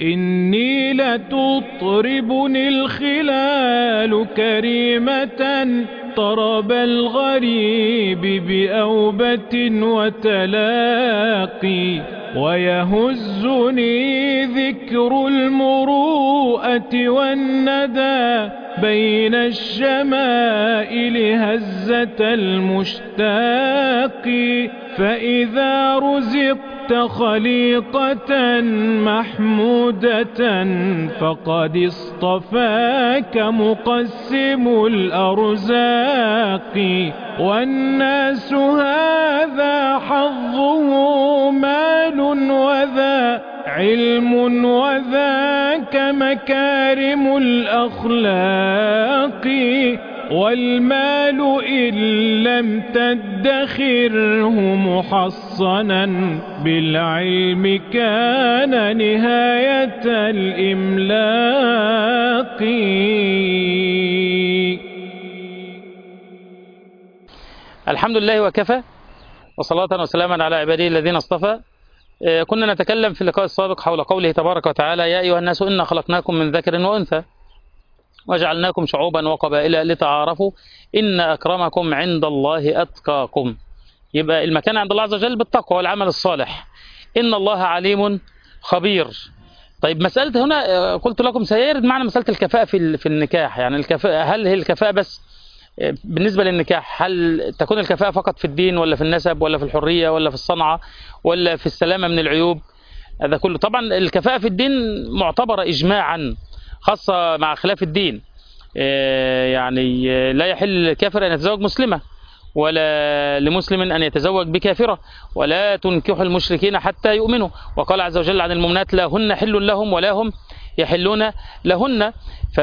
إني لتطربني الخلال كريمة طرب الغريب بأوبة وتلاقي، ويهزني ذكر المروءة والندى بين الشمائل هزة المشتاق. فإذا رزقت خليقة محمودة فقد اصطفاك مقسم الأرزاق. والناس هذا حظه مال وذا علم وذاك مكارم الأخلاق. والمال إن لم تدخره محصنا بالعلم كان نهاية الإملاق. الحمد لله وكفى، وصلاة وسلاما على عباده الذين اصطفى. كنا نتكلم في اللقاء السابق حول قوله تبارك وتعالى: يا أيها الناس إنا خلقناكم من ذكر وأنثى وجعلناكم شعوبا وقبائل لتعارفوا إن أكرمكم عند الله أتقاكم. يبقى المكان عند الله عز وجل بالتقوى والعمل الصالح. إن الله عليم خبير. طيب مسألة هنا قلت لكم سيرد معنا مسألة الكفاءة في النكاح. يعني الكفاءة، هل هي الكفاءة بس بالنسبة للنكاح؟ هل تكون الكفاءة فقط في الدين ولا في النسب ولا في الحرية ولا في الصنعة ولا في السلامة من العيوب؟ هذا كله طبعا الكفاءة في الدين معتبرة إجماعا، خاصة مع خلاف الدين. يعني لا يحل للكافر أن يتزوج مسلمة، ولا لمسلم أن يتزوج بكافرة، ولا تنكحوا المشركين حتى يؤمنوا. وقال عز وجل عن المؤمنات: لا هن حل لهم ولا هم يحلون لهن.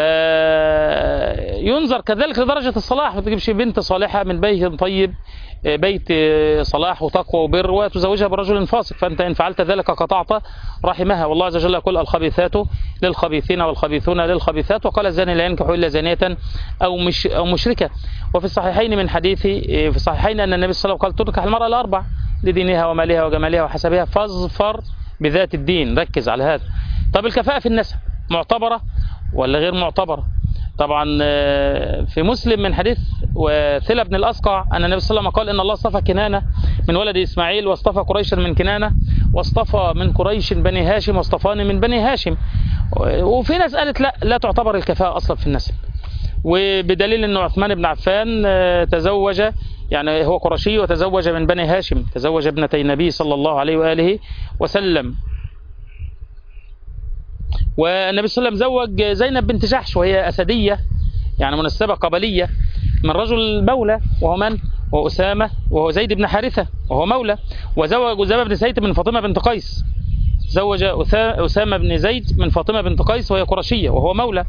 فينظر كذلك لدرجة الصلاح. ما تجيبش بنت صالحة من بيت طيب، بيت صلاح وتقوى وبر، وتزوجها برجل فاسق، فأنت إن فعلت ذلك قطعت رحمها. والله عز وجل يقول: الخبيثات للخبيثين والخبيثون للخبيثات، وقال: الزاني لا ينكح إلا زانية أو مشركة. وفي الصحيحين من حديث في الصحيحين أن النبي صلى الله عليه وسلم قال: تنكح المرأة الأربع لدينها ومالها وجمالها وحسبها فاظفر بذات الدين. ركز على هذا. طب الكفاءة في النسب معتبرة ولا غير معتبرة؟ طبعا في مسلم من حديث وثلة بن الأسقع أن النبي صلى الله عليه وسلم قال: إن الله اصطفى كنانة من ولد إسماعيل، واصطفى قريشا من كنانة، واصطفى من قريش بني هاشم، واصطفاني من بني هاشم. وفي ناس قالت لا تعتبر الكفاءة أصلا في النسب، وبدليل أن عثمان بن عفان تزوج، يعني هو قرشي وتزوج من بني هاشم، تزوج ابنتي النبي صلى الله عليه وآله وسلم. والنبي صلى الله عليه وسلم زوج زينب بنت جحش، وهي أسدية، يعني منسبة قبلية من رجل مولى، وهو من؟ وأسامة، وهو زيد بن حارثة وهو مولى. وزوج أسامة بن زيد من فاطمة بنت قيس، زوج أسامة بن زيد من فاطمة بنت قيس وهي قرشية وهو مولى.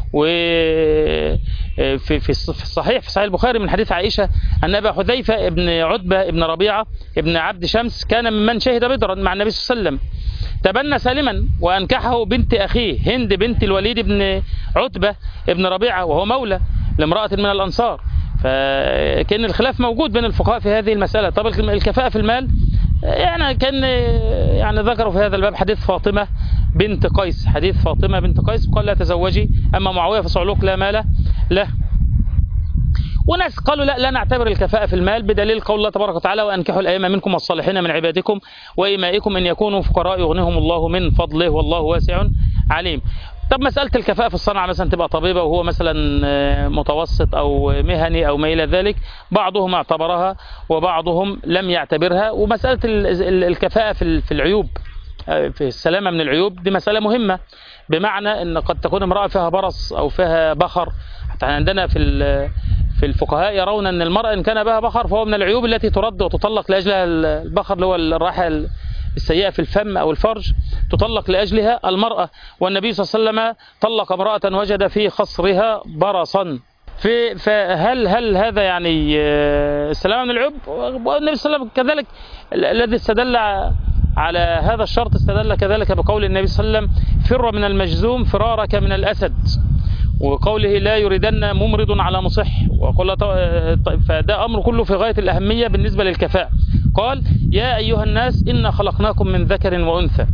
وفي الصحيح في صحيح البخاري من حديث عائشة أن أبا حذيفة ابن عتبة ابن ربيعة ابن عبد شمس كان ممن شهد بدرا مع النبي صلى الله عليه وسلم، تبنى سالما وأنكحه بنت أخيه هند بنت الوليد بن عتبة ابن ربيعة وهو مولى لامرأة من الأنصار. فكان الخلاف موجود بين الفقهاء في هذه المسألة. طب الكفاءة في المال، يعني كان ذكروا في هذا الباب حديث فاطمة بنت قيس، حديث فاطمة بنت قيس قال: لا تزوجي، أما معاوية فصعلوك لا مال له. وناس قالوا لا نعتبر الكفاءة في المال بدليل قول الله تبارك وتعالى: وأنكحوا الأئمة منكم والصالحين من عبادكم وإمائكم إن يكونوا فقراء يغنيهم الله من فضله والله واسع عليم. طب مسألة الكفاءة في الصنعة مثلا، تبقى طبيبة وهو مثلا متوسط أو مهني أو ما إلى ذلك، بعضهم اعتبرها وبعضهم لم يعتبرها. ومسألة الكفاءة في العيوب، في السلامة من العيوب، دي مسألة مهمة، بمعنى أن قد تكون امرأة فيها برص أو فيها بخر. حتى عندنا في الفقهاء يرون أن المرأة إن كان بها بخر فهو من العيوب التي ترد وتطلق لأجلها البخر، اللي هو الراحة السيئة في الفم أو الفرج، تطلق لأجلها المرأة. والنبي صلى الله عليه وسلم طلق امرأة وجد في خصرها برصا. فهل هذا يعني السلامة من العيوب؟ والنبي صلى الله عليه وسلم كذلك الذي استدل على هذا الشرط استدل كذلك بقول النبي صلى الله عليه وسلم: فر من المجذوم فرارك من الأسد. وقوله: لا يريدن ممرض على مصح. فده أمر كله في غاية الأهمية بالنسبة للكفاءة. قال: يا أيها الناس إنا خلقناكم من ذكر وأنثى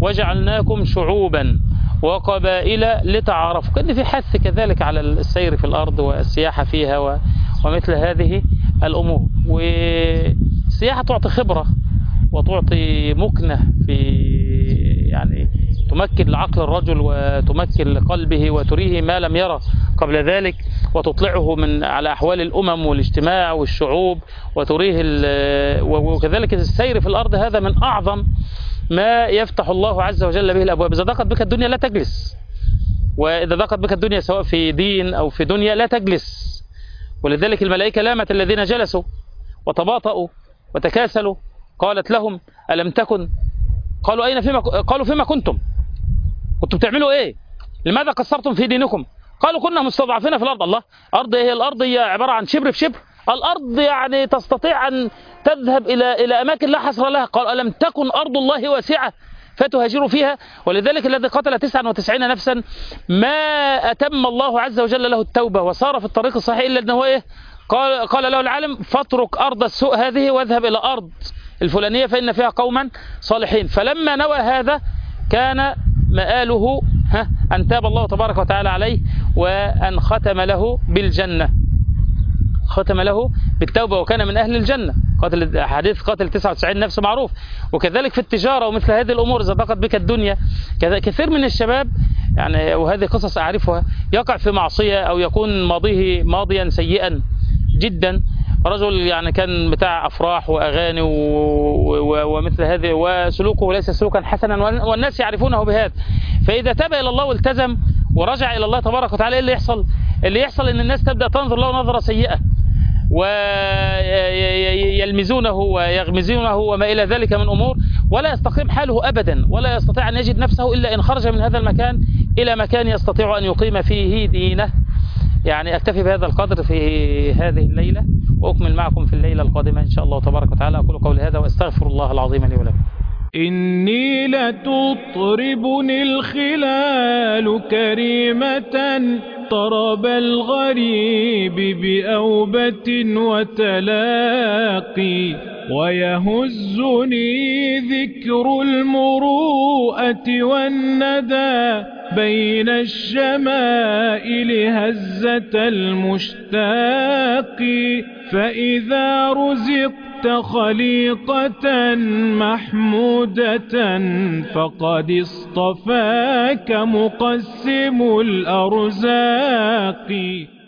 وجعلناكم شعوبا وقبائل لتعارفوا. كان في حث كذلك على السير في الأرض والسياحة فيها ومثل هذه الأمور. والسياحة تعطي خبرة وتعطي مكنة في يعني تمكن لعقل الرجل وتمكن لقلبه وتريه ما لم يرى قبل ذلك، وتطلعه من على أحوال الأمم والاجتماع والشعوب وتريه وكذلك السير في الأرض هذا من أعظم ما يفتح الله عز وجل به الأبواب. إذا ضاقت بك الدنيا لا تجلس، وإذا ضاقت بك الدنيا سواء في دين أو في دنيا لا تجلس. ولذلك الملائكة لامت الذين جلسوا وتباطؤوا وتكاسلوا، قالت لهم ألم تكن، قالوا فيما كنتم بتعملوا إيه؟ لماذا قصرتم في دينكم؟ قالوا كنا مستضعفين في الأرض. الله، أرض إيه؟ الأرض هي عبارة عن شبر في شبر، الأرض يعني تستطيع أن تذهب إلى أماكن لا حصر لها. قال ألم تكن أرض الله واسعة فتهاجروا فيها. ولذلك الذي قتل 99 نفسا ما أتم الله عز وجل له التوبة وصار في الطريق الصحيح إلا أنه إيه؟ قال له العالم فاترك أرض السوء هذه واذهب إلى أرض الفلانية فإن فيها قوما صالحين. فلما نوى هذا كان مآله أن تاب الله تبارك وتعالى عليه وأن ختم له بالجنة، ختم له بالتوبة وكان من أهل الجنة. حديث قاتل 99 نفس معروف. وكذلك في التجارة ومثل هذه الأمور إذا ضاقت بك الدنيا، كثير من الشباب يعني وهذه قصص أعرفها يقع في معصية أو يكون ماضيه ماضيا سيئا جدا. رجل يعني كان بتاع أفراح وأغاني ومثل هذه وسلوكه ليس سلوكا حسنا والناس يعرفونه بهذا. فإذا تاب إلى الله والتزم ورجع إلى الله تبارك وتعالى، اللي يحصل؟ اللي يحصل إن الناس تبدأ تنظر له نظرة سيئة ويلمزونه ويغمزونه وما إلى ذلك من أمور، ولا يستقيم حاله أبدا، ولا يستطيع أن يجد نفسه إلا إن خرج من هذا المكان إلى مكان يستطيع أن يقيم فيه دينه. يعني أكتفي بهذا القدر في هذه الليلة، وأكمل معكم في الليلة القادمة إن شاء الله تبارك وتعالى. أقول قولي هذا وأستغفر الله العظيم لي ولكم. إني لتطربني الخلال كريمة طرب الغريب بأوبة وتلاقي، ويهزني ذكر المروءة والندى بين الشمائل هزة المشتاق. فإذا رزقت خليقة محمودة فقد اصطفاك مقسم الأرزاق.